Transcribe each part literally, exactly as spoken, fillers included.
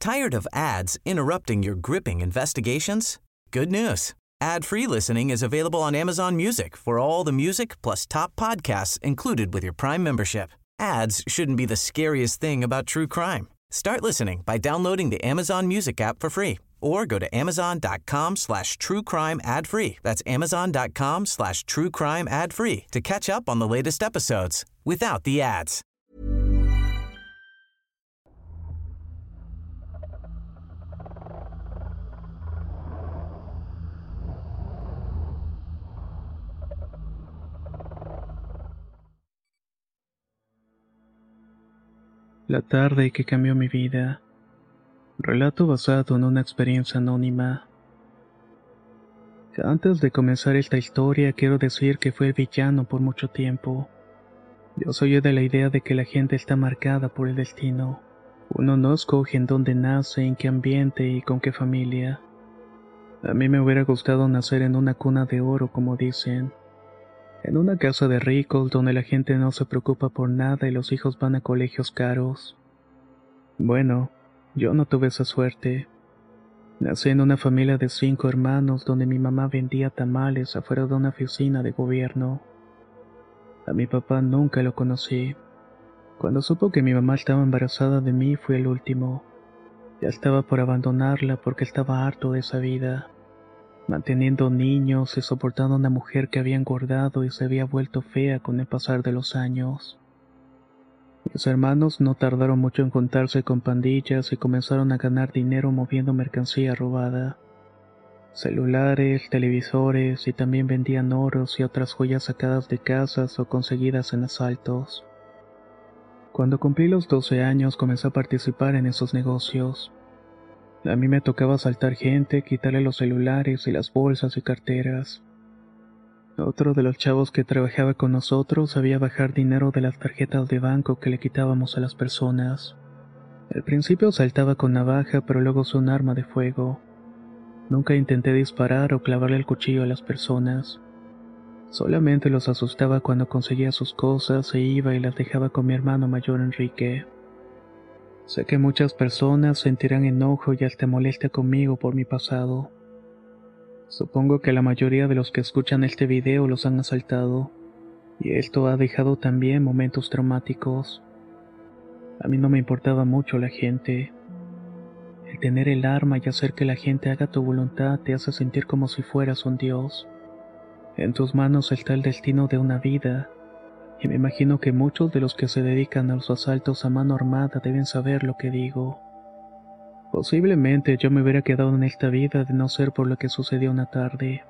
Tired of ads interrupting your gripping investigations? Good news. Ad-free listening is available on Amazon Music for all the music plus top podcasts included with your Prime membership. Ads shouldn't be the scariest thing about true crime. Start listening by downloading the Amazon Music app for free or go to amazon.com slash true crime ad free. That's amazon.com slash true crime ad free to catch up on the latest episodes without the ads. La tarde que cambió mi vida. Relato basado en una experiencia anónima. Antes de comenzar esta historia, quiero decir que fui el villano por mucho tiempo. Yo soy de la idea de que la gente está marcada por el destino. Uno no escoge en dónde nace, en qué ambiente y con qué familia. A mí me hubiera gustado nacer en una cuna de oro, como dicen. En una casa de ricos donde la gente no se preocupa por nada y los hijos van a colegios caros. Bueno, yo no tuve esa suerte. Nací en una familia de cinco hermanos donde mi mamá vendía tamales afuera de una oficina de gobierno. A mi papá nunca lo conocí. Cuando supo que mi mamá estaba embarazada de mí fui el último. Ya estaba por abandonarla porque estaba harto de esa vida. Manteniendo niños y soportando a una mujer que había engordado y se había vuelto fea con el pasar de los años. Mis hermanos no tardaron mucho en juntarse con pandillas y comenzaron a ganar dinero moviendo mercancía robada. Celulares, televisores y también vendían oros y otras joyas sacadas de casas o conseguidas en asaltos. Cuando cumplí los doce años comencé a participar en esos negocios. A mí me tocaba asaltar gente, quitarle los celulares y las bolsas y carteras. Otro de los chavos que trabajaba con nosotros sabía bajar dinero de las tarjetas de banco que le quitábamos a las personas. Al principio saltaba con navaja, pero luego usó un arma de fuego. Nunca intenté disparar o clavarle el cuchillo a las personas. Solamente los asustaba cuando conseguía sus cosas e iba y las dejaba con mi hermano mayor Enrique. Sé que muchas personas sentirán enojo y hasta molestia conmigo por mi pasado. Supongo que la mayoría de los que escuchan este video los han asaltado, y esto ha dejado también momentos traumáticos. A mí no me importaba mucho la gente. El tener el arma y hacer que la gente haga tu voluntad te hace sentir como si fueras un dios. En tus manos está el destino de una vida. Y me imagino que muchos de los que se dedican a los asaltos a mano armada deben saber lo que digo. Posiblemente yo me hubiera quedado en esta vida de no ser por lo que sucedió una tarde.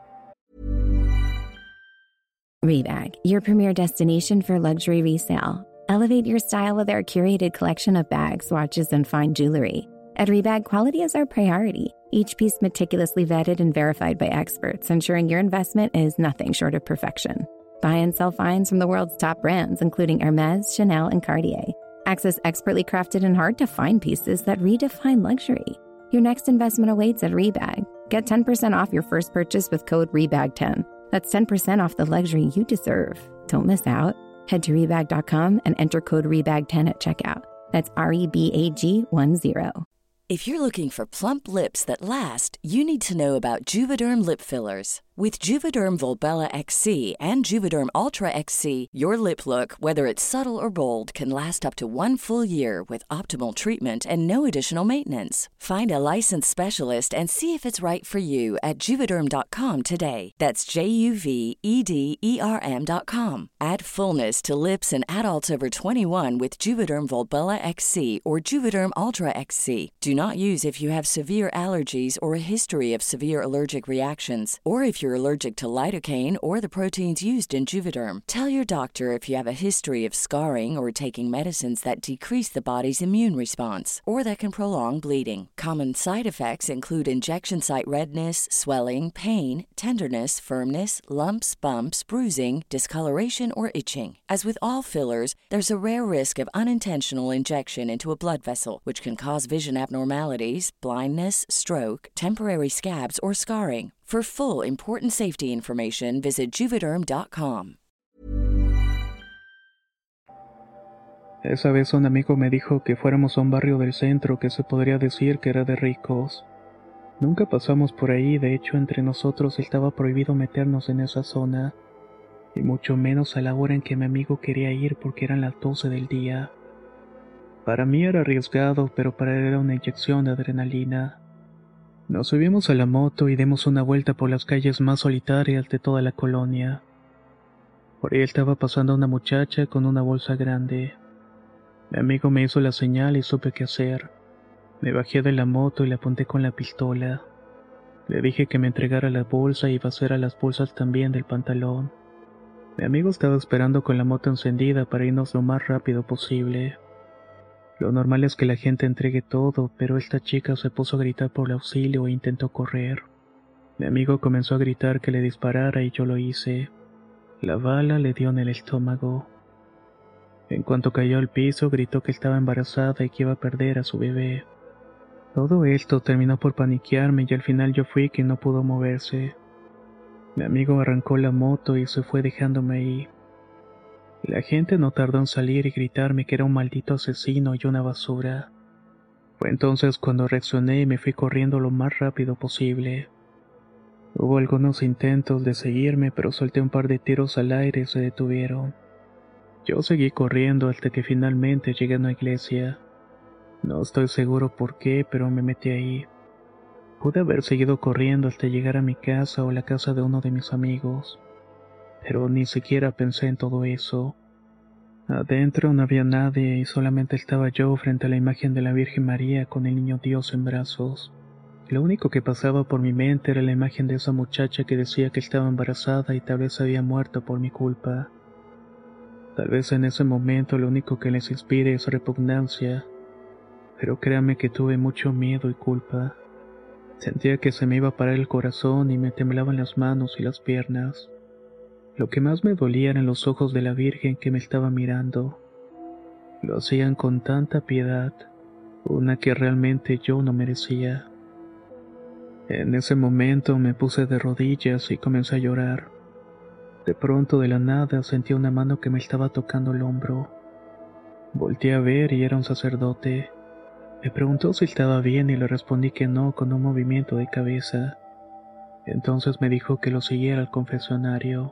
Rebag, your premier destination for luxury resale. Elevate your style with our curated collection of bags, watches, and fine jewelry. At Rebag, quality is our priority. Each piece meticulously vetted and verified by experts, ensuring your investment is nothing short of perfection. Buy and sell finds from the world's top brands, including Hermes, Chanel, and Cartier. Access expertly crafted and hard-to-find pieces that redefine luxury. Your next investment awaits at Rebag. Get ten percent off your first purchase with code rebag ten. That's ten percent off the luxury you deserve. Don't miss out. Head to rebag dot com and enter code rebag ten at checkout. That's R E B A G one zero. If you're looking for plump lips that last, you need to know about Juvederm lip fillers. With Juvederm Volbella X C and Juvederm Ultra X C, your lip look, whether it's subtle or bold, can last up to one full year with optimal treatment and no additional maintenance. Find a licensed specialist and see if it's right for you at Juvederm dot com today. That's J U V E D E R M dot com. Add fullness to lips in adults over twenty-one with Juvederm Volbella X C or Juvederm Ultra X C. Do not use if you have severe allergies or a history of severe allergic reactions, or if you're allergic to lidocaine or the proteins used in Juvederm. Tell your doctor if you have a history of scarring or taking medicines that decrease the body's immune response or that can prolong bleeding. Common side effects include injection site redness, swelling, pain, tenderness, firmness, lumps, bumps, bruising, discoloration, or itching. As with all fillers, there's a rare risk of unintentional injection into a blood vessel, which can cause vision abnormalities, blindness, stroke, temporary scabs, or scarring. For full, important safety information, visit Juvederm dot com. Esa vez un amigo me dijo que fuéramos a un barrio del centro que se podría decir que era de ricos. Nunca pasamos por ahí, de hecho entre nosotros estaba prohibido meternos en esa zona, y mucho menos a la hora en que mi amigo quería ir porque eran las doce del día. Para mí era arriesgado, pero para él era una inyección de adrenalina. Nos subimos a la moto y dimos una vuelta por las calles más solitarias de toda la colonia. Por ahí estaba pasando una muchacha con una bolsa grande. Mi amigo me hizo la señal y supe qué hacer. Me bajé de la moto y le apunté con la pistola. Le dije que me entregara la bolsa y vaciara las bolsas también del pantalón. Mi amigo estaba esperando con la moto encendida para irnos lo más rápido posible. Lo normal es que la gente entregue todo, pero esta chica se puso a gritar por el auxilio e intentó correr. Mi amigo comenzó a gritar que le disparara y yo lo hice. La bala le dio en el estómago. En cuanto cayó al piso, gritó que estaba embarazada y que iba a perder a su bebé. Todo esto terminó por paniquearme y al final yo fui quien no pudo moverse. Mi amigo arrancó la moto y se fue dejándome ahí. La gente no tardó en salir y gritarme que era un maldito asesino y una basura. Fue entonces cuando reaccioné y me fui corriendo lo más rápido posible. Hubo algunos intentos de seguirme, pero solté un par de tiros al aire y se detuvieron. Yo seguí corriendo hasta que finalmente llegué a una iglesia. No estoy seguro por qué, pero me metí ahí. Pude haber seguido corriendo hasta llegar a mi casa o la casa de uno de mis amigos, pero ni siquiera pensé en todo eso. Adentro no había nadie y solamente estaba yo frente a la imagen de la Virgen María con el niño Dios en brazos. Lo único que pasaba por mi mente era la imagen de esa muchacha que decía que estaba embarazada y tal vez había muerto por mi culpa. Tal vez en ese momento lo único que les inspire es repugnancia, pero créame que tuve mucho miedo y culpa. Sentía que se me iba a parar el corazón y me temblaban las manos y las piernas. Lo que más me dolía eran los ojos de la Virgen que me estaba mirando. Lo hacían con tanta piedad, una que realmente yo no merecía. En ese momento me puse de rodillas y comencé a llorar. De pronto, de la nada, sentí una mano que me estaba tocando el hombro. Volteé a ver y era un sacerdote. Me preguntó si estaba bien y le respondí que no con un movimiento de cabeza. Entonces me dijo que lo siguiera al confesionario.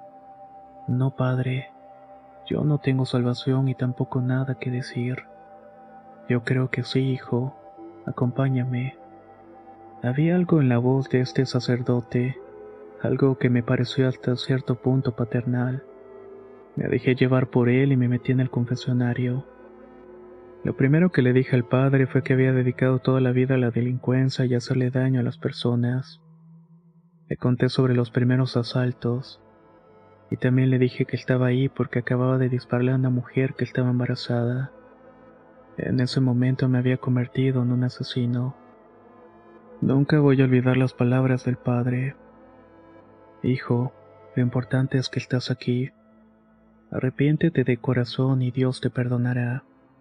No, padre, yo no tengo salvación y tampoco nada que decir. Yo creo que sí, hijo, acompáñame. Había algo en la voz de este sacerdote, algo que me pareció hasta cierto punto paternal. Me dejé llevar por él y me metí en el confesionario. Lo primero que le dije al padre fue que había dedicado toda la vida a la delincuencia y a hacerle daño a las personas. Le conté sobre los primeros asaltos, y también le dije que estaba ahí porque acababa de dispararle a una mujer que estaba embarazada. En ese momento me había convertido en un asesino. Nunca voy a olvidar las palabras del padre. Hijo, lo importante es que estás aquí. Arrepiéntete de corazón y Dios te perdonará.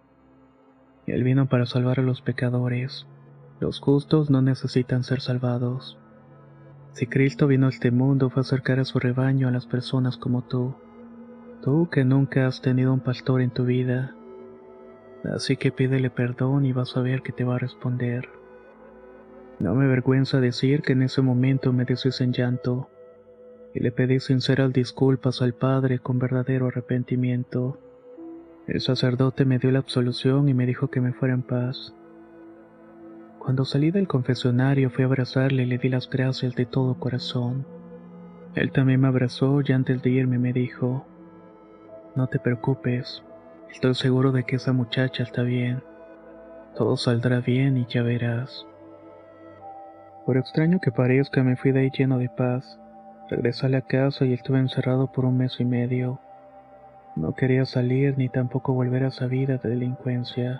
Él vino para salvar a los pecadores. Los justos no necesitan ser salvados. Si Cristo vino a este mundo fue a acercar a su rebaño a las personas como tú. Tú que nunca has tenido un pastor en tu vida. Así que pídele perdón y vas a ver que te va a responder. No me avergüenza decir que en ese momento me deshice en llanto y le pedí sinceras disculpas al Padre con verdadero arrepentimiento. El sacerdote me dio la absolución y me dijo que me fuera en paz. Cuando salí del confesionario fui a abrazarle y le di las gracias de todo corazón. Él también me abrazó y antes de irme me dijo: no te preocupes, estoy seguro de que esa muchacha está bien. Todo saldrá bien y ya verás. Por extraño que parezca, me fui de ahí lleno de paz. Regresé a la casa y estuve encerrado por un mes y medio. No quería salir ni tampoco volver a esa vida de delincuencia.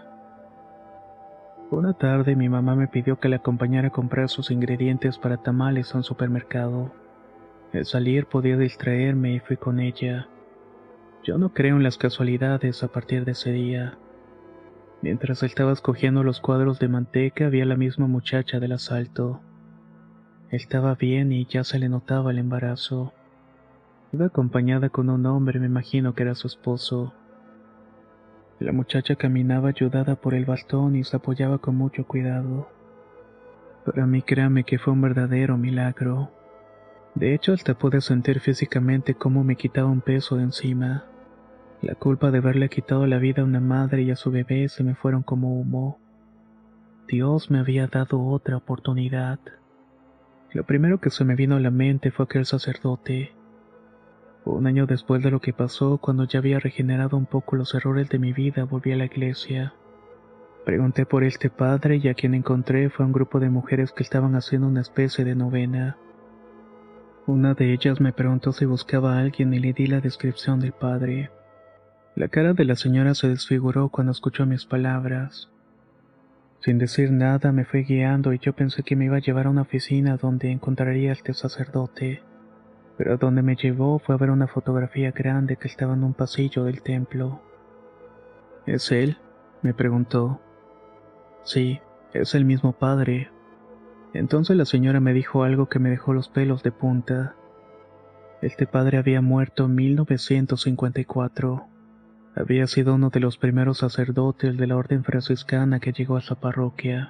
Una tarde mi mamá me pidió que la acompañara a comprar sus ingredientes para tamales a un supermercado. El salir podía distraerme y fui con ella. Yo no creo en las casualidades a partir de ese día. Mientras estaba escogiendo los cuadros de manteca, vi a la misma muchacha del asalto. Estaba bien y ya se le notaba el embarazo. Iba acompañada con un hombre, me imagino que era su esposo. La muchacha caminaba ayudada por el bastón y se apoyaba con mucho cuidado. Para mí, créame que fue un verdadero milagro. De hecho, hasta pude sentir físicamente cómo me quitaba un peso de encima. La culpa de haberle quitado la vida a una madre y a su bebé se me fueron como humo. Dios me había dado otra oportunidad. Lo primero que se me vino a la mente fue aquel sacerdote. Un año después de lo que pasó, cuando ya había regenerado un poco los errores de mi vida, volví a la iglesia. Pregunté por este padre y a quien encontré fue un grupo de mujeres que estaban haciendo una especie de novena. Una de ellas me preguntó si buscaba a alguien y le di la descripción del padre. La cara de la señora se desfiguró cuando escuchó mis palabras. Sin decir nada me fue guiando y yo pensé que me iba a llevar a una oficina donde encontraría a este sacerdote. Pero donde me llevó fue a ver una fotografía grande que estaba en un pasillo del templo. ¿Es él?, me preguntó. Sí, es el mismo padre. Entonces la señora me dijo algo que me dejó los pelos de punta. Este padre había muerto en mil novecientos cincuenta y cuatro. Había sido uno de los primeros sacerdotes de la orden franciscana que llegó a esa parroquia.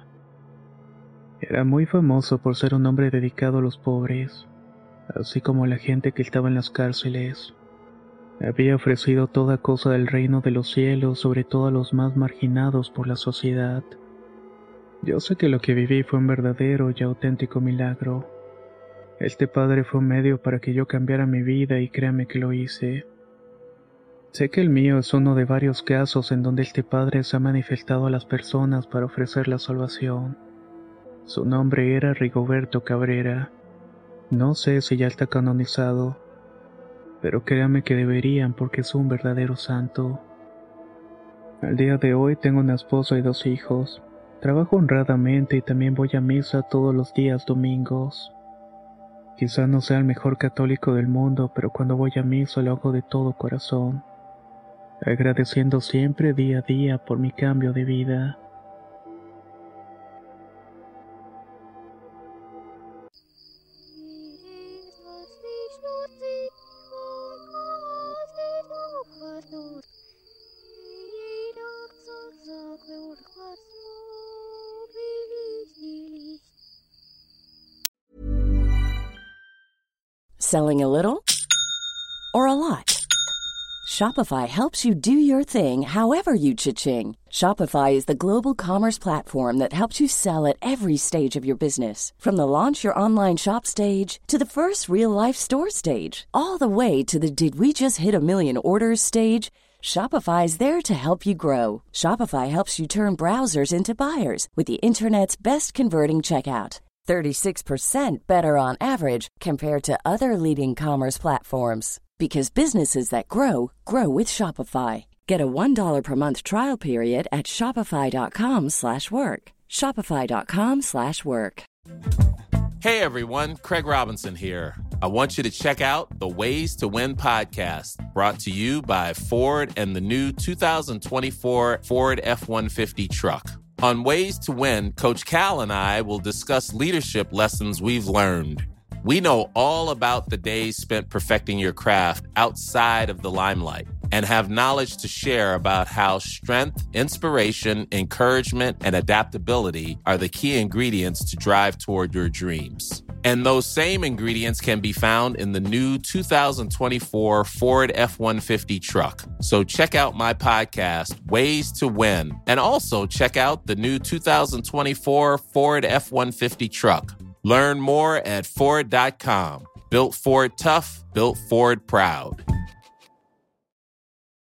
Era muy famoso por ser un hombre dedicado a los pobres, así como a la gente que estaba en las cárceles. Había ofrecido toda cosa del reino de los cielos, sobre todo a los más marginados por la sociedad. Yo sé que lo que viví fue un verdadero y auténtico milagro. Este padre fue un medio para que yo cambiara mi vida y créame que lo hice. Sé que el mío es uno de varios casos en donde este padre se ha manifestado a las personas para ofrecer la salvación. Su nombre era Rigoberto Cabrera. No sé si ya está canonizado, pero créame que deberían porque es un verdadero santo. Al día de hoy tengo una esposa y dos hijos. Trabajo honradamente y también voy a misa todos los días domingos. Quizá no sea el mejor católico del mundo, pero cuando voy a misa lo hago de todo corazón, agradeciendo siempre día a día por mi cambio de vida. Selling a little or a lot? Shopify helps you do your thing however you cha-ching. Shopify is the global commerce platform that helps you sell at every stage of your business. From the launch your online shop stage to the first real-life store stage, all the way to the did we just hit a million orders stage. Shopify is there to help you grow. Shopify helps you turn browsers into buyers with the internet's best converting checkout. thirty-six percent better on average compared to other leading commerce platforms. Because businesses that grow, grow with Shopify. Get a one dollar per month trial period at shopify.com slash work. Shopify.com slash work. Hey everyone, Craig Robinson here. I want you to check out the Ways to Win podcast, brought to you by Ford and the new two thousand twenty-four Ford F one fifty truck. On Ways to Win, Coach Cal and I will discuss leadership lessons we've learned. We know all about the days spent perfecting your craft outside of the limelight and have knowledge to share about how strength, inspiration, encouragement, and adaptability are the key ingredients to drive toward your dreams. And those same ingredients can be found in the new two thousand twenty-four Ford F one fifty truck. So check out my podcast, Ways to Win, and also check out the new two thousand twenty-four Ford F one fifty truck. Learn more at Ford dot com. Built Ford tough, built Ford proud.